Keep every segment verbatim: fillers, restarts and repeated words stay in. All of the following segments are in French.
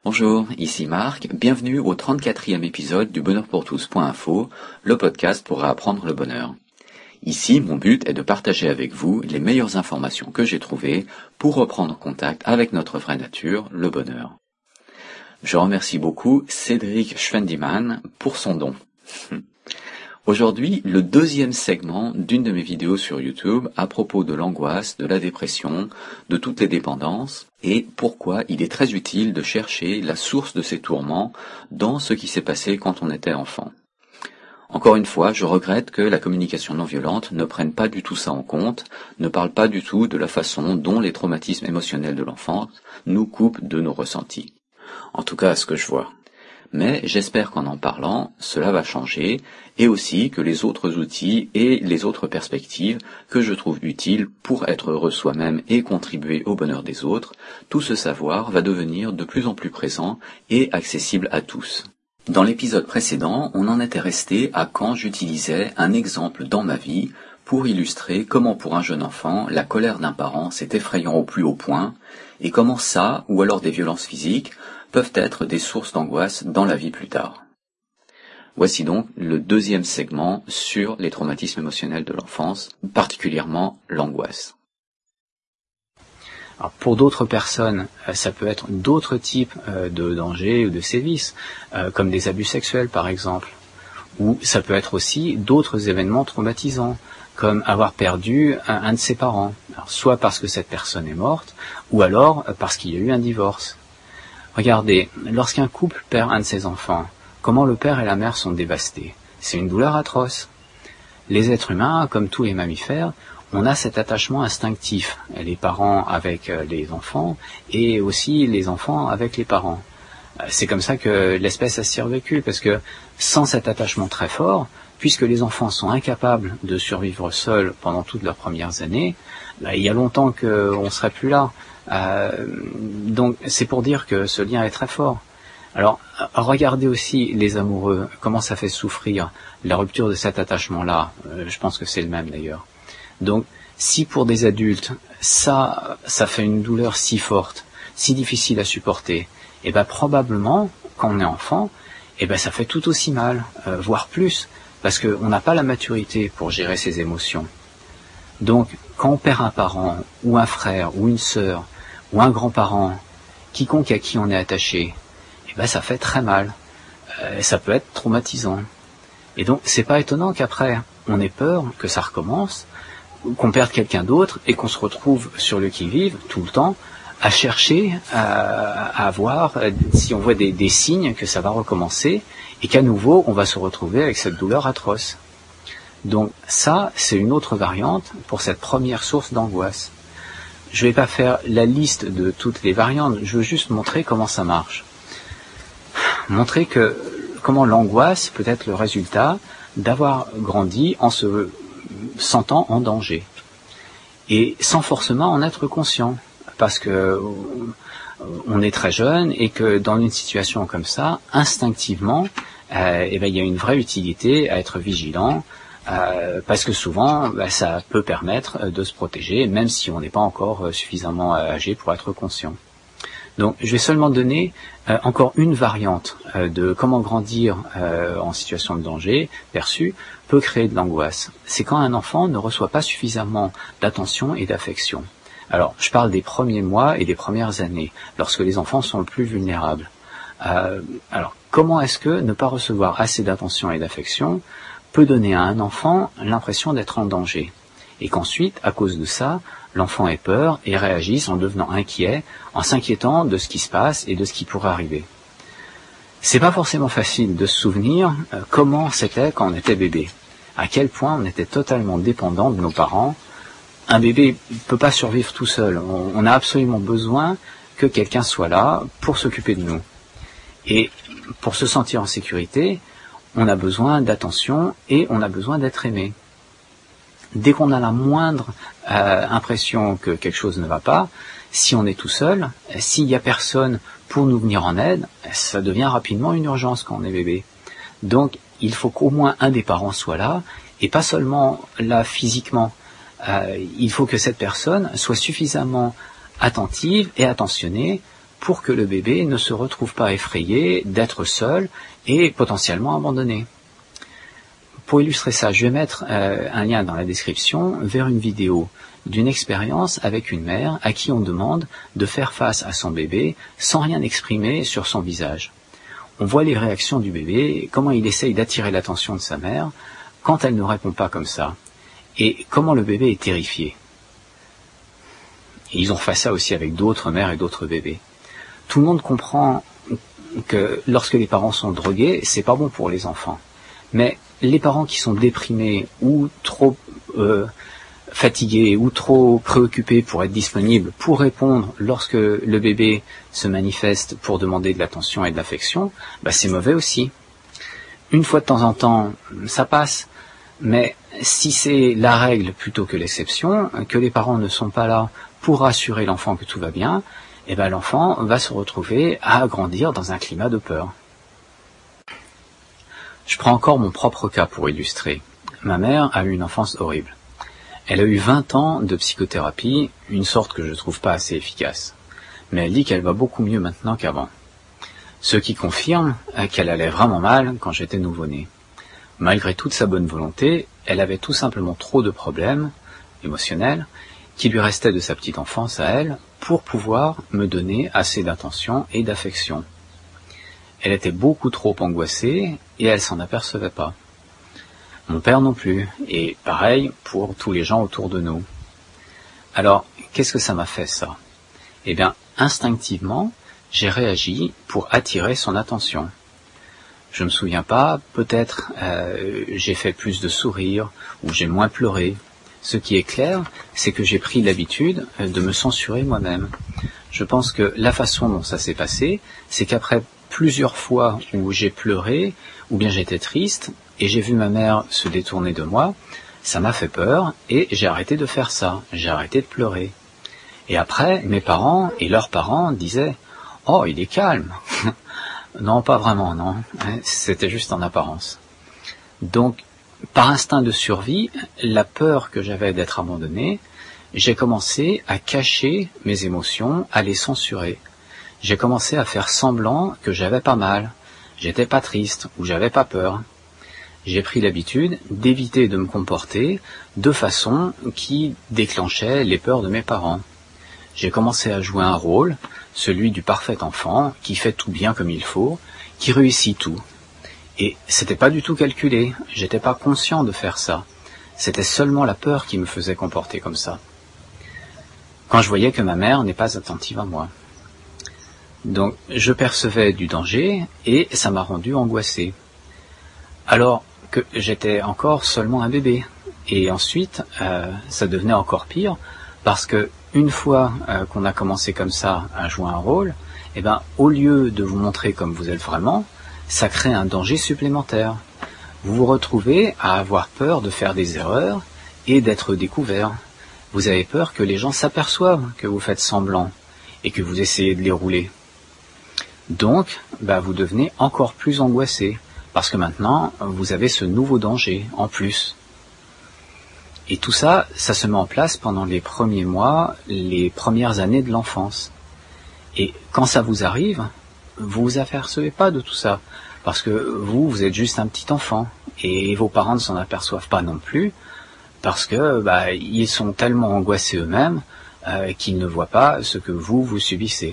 Bonjour, ici Marc, bienvenue au trente-quatrième épisode du bonheur pour tous point info, le podcast pour apprendre le bonheur. Ici, mon but est de partager avec vous les meilleures informations que j'ai trouvées pour reprendre contact avec notre vraie nature, le bonheur. Je remercie beaucoup Cédric Schwendimann pour son don. Aujourd'hui, le deuxième segment d'une de mes vidéos sur YouTube à propos de l'angoisse, de la dépression, de toutes les dépendances et pourquoi il est très utile de chercher la source de ces tourments dans ce qui s'est passé quand on était enfant. Encore une fois, je regrette que la communication non violente ne prenne pas du tout ça en compte, ne parle pas du tout de la façon dont les traumatismes émotionnels de l'enfance nous coupent de nos ressentis. En tout cas, à ce que je vois. Mais j'espère qu'en en parlant, cela va changer, et aussi que les autres outils et les autres perspectives que je trouve utiles pour être heureux soi-même et contribuer au bonheur des autres, tout ce savoir va devenir de plus en plus présent et accessible à tous. Dans l'épisode précédent, on en était resté à quand j'utilisais un exemple dans ma vie pour illustrer comment pour un jeune enfant, la colère d'un parent c'est effrayant au plus haut point, et comment ça, ou alors des violences physiques, peuvent être des sources d'angoisse dans la vie plus tard. Voici donc le deuxième segment sur les traumatismes émotionnels de l'enfance, particulièrement l'angoisse. Alors pour d'autres personnes, ça peut être d'autres types de dangers ou de sévices, comme des abus sexuels par exemple, ou ça peut être aussi d'autres événements traumatisants, comme avoir perdu un, un de ses parents, alors, soit parce que cette personne est morte, ou alors parce qu'il y a eu un divorce. Regardez, lorsqu'un couple perd un de ses enfants, comment le père et la mère sont dévastés. C'est une douleur atroce. Les êtres humains, comme tous les mammifères, on a cet attachement instinctif, les parents avec les enfants et aussi les enfants avec les parents. C'est comme ça que l'espèce a survécu, parce que sans cet attachement très fort, puisque les enfants sont incapables de survivre seuls pendant toutes leurs premières années, bah, il y a longtemps qu'on ne serait plus là. Euh, donc c'est pour dire que ce lien est très fort. Alors regardez aussi les amoureux, comment ça fait souffrir la rupture de cet attachement-là. Euh, je pense que c'est le même d'ailleurs. Donc si pour des adultes ça ça fait une douleur si forte, si difficile à supporter, et ben probablement quand on est enfant, et ben ça fait tout aussi mal, euh, voire plus, parce qu'on n'a pas la maturité pour gérer ses émotions. Donc quand on perd un parent ou un frère ou une sœur ou un grand-parent, quiconque à qui on est attaché, eh ben ça fait très mal. Euh, ça peut être traumatisant. Et donc c'est pas étonnant qu'après on ait peur que ça recommence, qu'on perde quelqu'un d'autre et qu'on se retrouve sur le qui-vive tout le temps à chercher à, à voir si on voit des, des signes que ça va recommencer et qu'à nouveau on va se retrouver avec cette douleur atroce. Donc ça, c'est une autre variante pour cette première source d'angoisse. Je ne vais pas faire la liste de toutes les variantes, je veux juste montrer comment ça marche. Montrer que comment l'angoisse peut être le résultat d'avoir grandi en se sentant en danger. Et sans forcément en être conscient, parce que on est très jeune et que dans une situation comme ça, instinctivement, euh, eh ben, il y a une vraie utilité à être vigilant, Euh, parce que souvent, bah, ça peut permettre de se protéger, même si on n'est pas encore suffisamment âgé pour être conscient. Donc, je vais seulement donner euh, encore une variante euh, de comment grandir euh, en situation de danger perçu peut créer de l'angoisse. C'est quand un enfant ne reçoit pas suffisamment d'attention et d'affection. Alors, je parle des premiers mois et des premières années, lorsque les enfants sont le plus vulnérables. Euh, alors, comment est-ce que ne pas recevoir assez d'attention et d'affection peut donner à un enfant l'impression d'être en danger, et qu'ensuite, à cause de ça, l'enfant ait peur et réagisse en devenant inquiet, en s'inquiétant de ce qui se passe et de ce qui pourrait arriver. C'est pas forcément facile de se souvenir euh, comment c'était quand on était bébé, à quel point on était totalement dépendant de nos parents. Un bébé ne peut pas survivre tout seul, on, on a absolument besoin que quelqu'un soit là pour s'occuper de nous. Et pour se sentir en sécurité, on a besoin d'attention et on a besoin d'être aimé. Dès qu'on a la moindre euh, impression que quelque chose ne va pas, si on est tout seul, s'il n'y a personne pour nous venir en aide, ça devient rapidement une urgence quand on est bébé. Donc il faut qu'au moins un des parents soit là, et pas seulement là physiquement. Euh, il faut que cette personne soit suffisamment attentive et attentionnée pour que le bébé ne se retrouve pas effrayé d'être seul et potentiellement abandonné. Pour illustrer ça, je vais mettre euh, un lien dans la description vers une vidéo d'une expérience avec une mère à qui on demande de faire face à son bébé sans rien exprimer sur son visage. On voit les réactions du bébé, comment il essaye d'attirer l'attention de sa mère quand elle ne répond pas comme ça, et comment le bébé est terrifié. Et ils ont fait ça aussi avec d'autres mères et d'autres bébés. Tout le monde comprend que lorsque les parents sont drogués, c'est pas bon pour les enfants. Mais les parents qui sont déprimés ou trop euh, fatigués ou trop préoccupés pour être disponibles pour répondre lorsque le bébé se manifeste pour demander de l'attention et de l'affection, bah c'est mauvais aussi. Une fois de temps en temps, ça passe. Mais si c'est la règle plutôt que l'exception, que les parents ne sont pas là pour rassurer l'enfant que tout va bien, eh ben l'enfant va se retrouver à grandir dans un climat de peur. Je prends encore mon propre cas pour illustrer. Ma mère a eu une enfance horrible. Elle a eu vingt ans de psychothérapie, une sorte que je ne trouve pas assez efficace. Mais elle dit qu'elle va beaucoup mieux maintenant qu'avant. Ce qui confirme qu'elle allait vraiment mal quand j'étais nouveau-né. Malgré toute sa bonne volonté, elle avait tout simplement trop de problèmes émotionnels qui lui restaient de sa petite enfance à elle pour pouvoir me donner assez d'attention et d'affection. Elle était beaucoup trop angoissée et elle s'en apercevait pas. Mon père non plus, et pareil pour tous les gens autour de nous. Alors, qu'est-ce que ça m'a fait ça? Eh bien, instinctivement, j'ai réagi pour attirer son attention. Je me souviens pas, peut-être euh, j'ai fait plus de sourires ou j'ai moins pleuré. Ce qui est clair, c'est que j'ai pris l'habitude de me censurer moi-même. Je pense que la façon dont ça s'est passé, c'est qu'après plusieurs fois où j'ai pleuré, ou bien j'étais triste, et j'ai vu ma mère se détourner de moi, ça m'a fait peur, et j'ai arrêté de faire ça, j'ai arrêté de pleurer. Et après, mes parents et leurs parents disaient « Oh, il est calme !» Non, pas vraiment, non. C'était juste en apparence. Donc, par instinct de survie, la peur que j'avais d'être abandonné, j'ai commencé à cacher mes émotions, à les censurer. J'ai commencé à faire semblant que j'avais pas mal, j'étais pas triste ou j'avais pas peur. J'ai pris l'habitude d'éviter de me comporter de façon qui déclenchait les peurs de mes parents. J'ai commencé à jouer un rôle, celui du parfait enfant, qui fait tout bien comme il faut, qui réussit tout. Et c'était pas du tout calculé, j'étais pas conscient de faire ça. C'était seulement la peur qui me faisait comporter comme ça. Quand je voyais que ma mère n'est pas attentive à moi. Donc je percevais du danger et ça m'a rendu angoissé. Alors que j'étais encore seulement un bébé. Et ensuite, euh, ça devenait encore pire parce que une fois euh, qu'on a commencé comme ça à jouer un rôle, eh ben, au lieu de vous montrer comme vous êtes vraiment, ça crée un danger supplémentaire. Vous vous retrouvez à avoir peur de faire des erreurs et d'être découvert. Vous avez peur que les gens s'aperçoivent que vous faites semblant et que vous essayez de les rouler. Donc, bah, vous devenez encore plus angoissé parce que maintenant, vous avez ce nouveau danger en plus. Et tout ça, ça se met en place pendant les premiers mois, les premières années de l'enfance. Et quand ça vous arrive, vous vous apercevez pas de tout ça, parce que vous, vous êtes juste un petit enfant, et vos parents ne s'en aperçoivent pas non plus, parce que bah, ils sont tellement angoissés eux-mêmes euh, qu'ils ne voient pas ce que vous, vous subissez.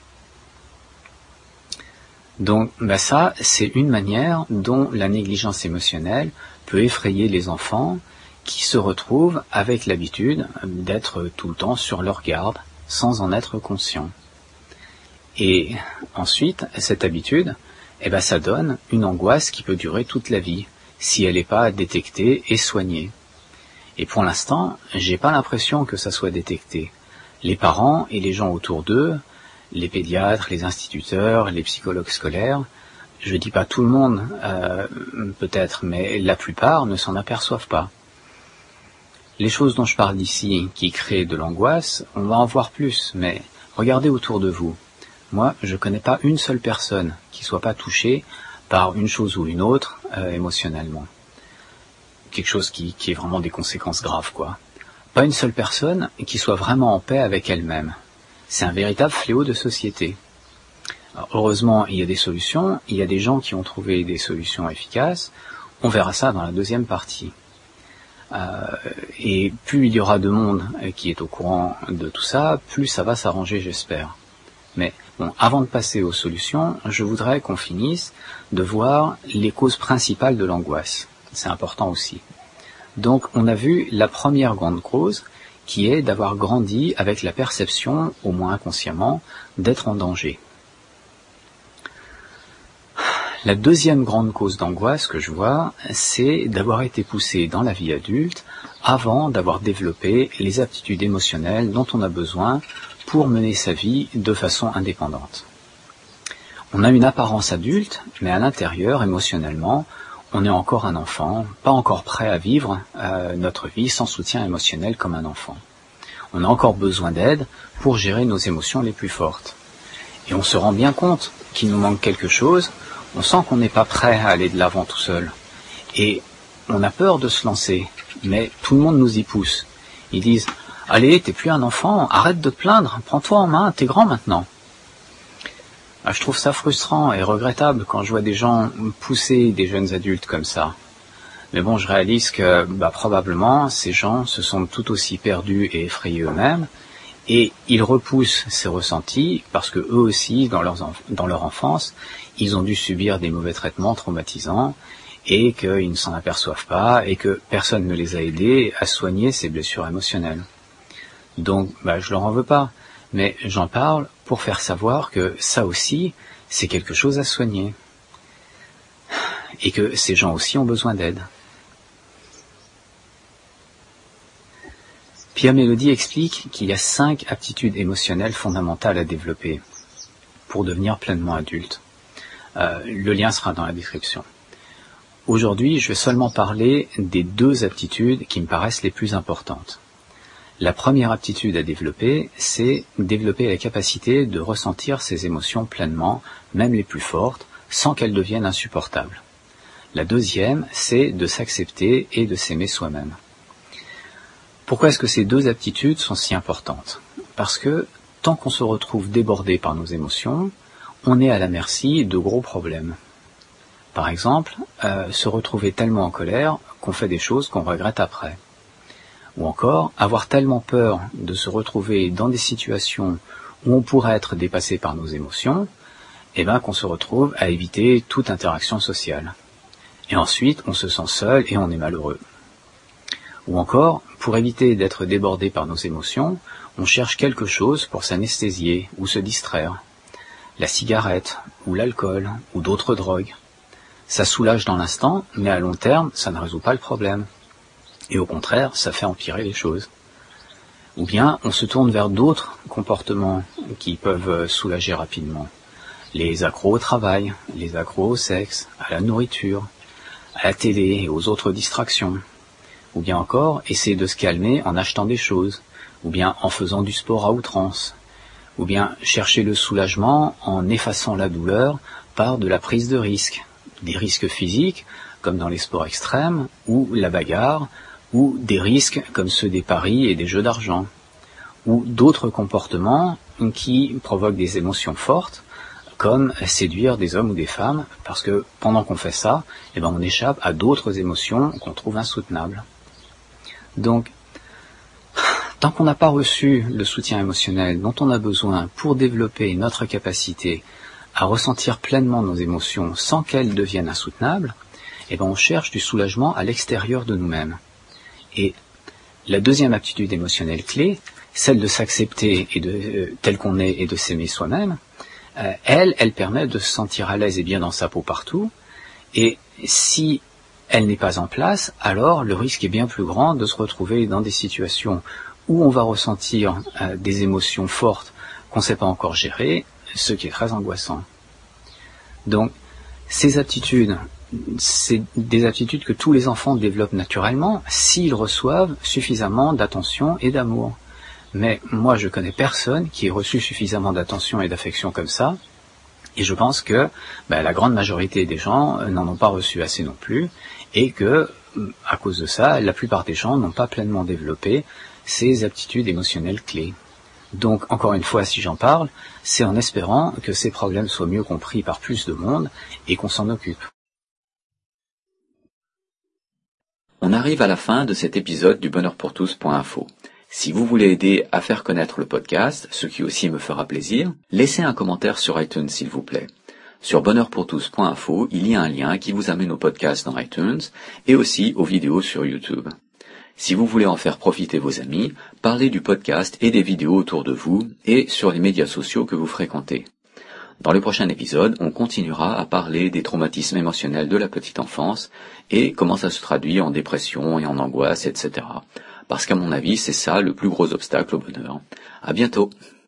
Donc bah, ça, c'est une manière dont la négligence émotionnelle peut effrayer les enfants qui se retrouvent avec l'habitude d'être tout le temps sur leur garde, sans en être conscients. Et ensuite, cette habitude, eh ben, ça donne une angoisse qui peut durer toute la vie, si elle n'est pas détectée et soignée. Et pour l'instant, j'ai pas l'impression que ça soit détecté. Les parents et les gens autour d'eux, les pédiatres, les instituteurs, les psychologues scolaires, je dis pas tout le monde, euh, peut-être, mais la plupart ne s'en aperçoivent pas. Les choses dont je parle ici, qui créent de l'angoisse, on va en voir plus, mais regardez autour de vous. Moi, je connais pas une seule personne qui soit pas touchée par une chose ou une autre euh, émotionnellement. Quelque chose qui, qui ait vraiment des conséquences graves, quoi. Pas une seule personne qui soit vraiment en paix avec elle-même. C'est un véritable fléau de société. Alors, heureusement, il y a des solutions, il y a des gens qui ont trouvé des solutions efficaces. On verra ça dans la deuxième partie. Euh, et plus il y aura de monde qui est au courant de tout ça, plus ça va s'arranger, j'espère. Mais bon, avant de passer aux solutions, je voudrais qu'on finisse de voir les causes principales de l'angoisse. C'est important aussi. Donc, on a vu la première grande cause, qui est d'avoir grandi avec la perception, au moins inconsciemment, d'être en danger. La deuxième grande cause d'angoisse que je vois, c'est d'avoir été poussé dans la vie adulte avant d'avoir développé les aptitudes émotionnelles dont on a besoin pour mener sa vie de façon indépendante. On a une apparence adulte, mais à l'intérieur, émotionnellement, on est encore un enfant, pas encore prêt à vivre euh, notre vie sans soutien émotionnel comme un enfant. On a encore besoin d'aide pour gérer nos émotions les plus fortes. Et on se rend bien compte qu'il nous manque quelque chose. On sent qu'on n'est pas prêt à aller de l'avant tout seul. Et on a peur de se lancer, mais tout le monde nous y pousse. Ils disent « Allez, t'es plus un enfant, arrête de te plaindre, prends-toi en main, t'es grand maintenant. » Je trouve ça frustrant et regrettable quand je vois des gens pousser des jeunes adultes comme ça. Mais bon, je réalise que bah, probablement ces gens se sont tout aussi perdus et effrayés eux-mêmes, et ils repoussent ces ressentis parce que eux aussi, dans, leurs enf- dans leur enfance, ils ont dû subir des mauvais traitements traumatisants et qu'ils ne s'en aperçoivent pas et que personne ne les a aidés à soigner ces blessures émotionnelles. Donc, bah, je leur en veux pas, mais j'en parle pour faire savoir que ça aussi, c'est quelque chose à soigner et que ces gens aussi ont besoin d'aide. Pierre Mélody explique qu'il y a cinq aptitudes émotionnelles fondamentales à développer pour devenir pleinement adulte. Euh, le lien sera dans la description. Aujourd'hui, je vais seulement parler des deux aptitudes qui me paraissent les plus importantes. La première aptitude à développer, c'est développer la capacité de ressentir ses émotions pleinement, même les plus fortes, sans qu'elles deviennent insupportables. La deuxième, c'est de s'accepter et de s'aimer soi-même. Pourquoi est-ce que ces deux aptitudes sont si importantes ? Parce que tant qu'on se retrouve débordé par nos émotions, on est à la merci de gros problèmes. Par exemple, euh, se retrouver tellement en colère qu'on fait des choses qu'on regrette après. Ou encore, avoir tellement peur de se retrouver dans des situations où on pourrait être dépassé par nos émotions, eh ben, qu'on se retrouve à éviter toute interaction sociale. Et ensuite, on se sent seul et on est malheureux. Ou encore, pour éviter d'être débordé par nos émotions, on cherche quelque chose pour s'anesthésier ou se distraire. La cigarette, ou l'alcool, ou d'autres drogues. Ça soulage dans l'instant, mais à long terme, ça ne résout pas le problème. Et au contraire, ça fait empirer les choses. Ou bien, on se tourne vers d'autres comportements qui peuvent soulager rapidement. Les accros au travail, les accros au sexe, à la nourriture, à la télé et aux autres distractions. Ou bien encore, essayer de se calmer en achetant des choses, ou bien en faisant du sport à outrance, ou bien chercher le soulagement en effaçant la douleur par de la prise de risques, des risques physiques, comme dans les sports extrêmes, ou la bagarre, ou des risques comme ceux des paris et des jeux d'argent, ou d'autres comportements qui provoquent des émotions fortes, comme séduire des hommes ou des femmes, parce que pendant qu'on fait ça, eh ben on échappe à d'autres émotions qu'on trouve insoutenables. Donc, tant qu'on n'a pas reçu le soutien émotionnel dont on a besoin pour développer notre capacité à ressentir pleinement nos émotions sans qu'elles deviennent insoutenables, eh ben on cherche du soulagement à l'extérieur de nous-mêmes. Et la deuxième aptitude émotionnelle clé, celle de s'accepter et de euh, tel qu'on est et de s'aimer soi-même, euh, elle, elle permet de se sentir à l'aise et bien dans sa peau partout. Et si elle n'est pas en place, alors le risque est bien plus grand de se retrouver dans des situations où on va ressentir euh, des émotions fortes qu'on ne sait pas encore gérer, ce qui est très angoissant. Donc, ces aptitudes, c'est des aptitudes que tous les enfants développent naturellement s'ils reçoivent suffisamment d'attention et d'amour. Mais moi, je connais personne qui ait reçu suffisamment d'attention et d'affection comme ça, et je pense que ben, la grande majorité des gens n'en ont pas reçu assez non plus, et que, à cause de ça, la plupart des gens n'ont pas pleinement développé ces aptitudes émotionnelles clés. Donc, encore une fois, si j'en parle, c'est en espérant que ces problèmes soient mieux compris par plus de monde et qu'on s'en occupe. On arrive à la fin de cet épisode du bonheur pour tous point info. Si vous voulez aider à faire connaître le podcast, ce qui aussi me fera plaisir, laissez un commentaire sur iTunes s'il vous plaît. Sur bonheur pour tous point info, il y a un lien qui vous amène au podcast dans iTunes et aussi aux vidéos sur YouTube. Si vous voulez en faire profiter vos amis, parlez du podcast et des vidéos autour de vous et sur les médias sociaux que vous fréquentez. Dans le prochain épisode, on continuera à parler des traumatismes émotionnels de la petite enfance et comment ça se traduit en dépression et en angoisse, et cetera. Parce qu'à mon avis, c'est ça le plus gros obstacle au bonheur. À bientôt!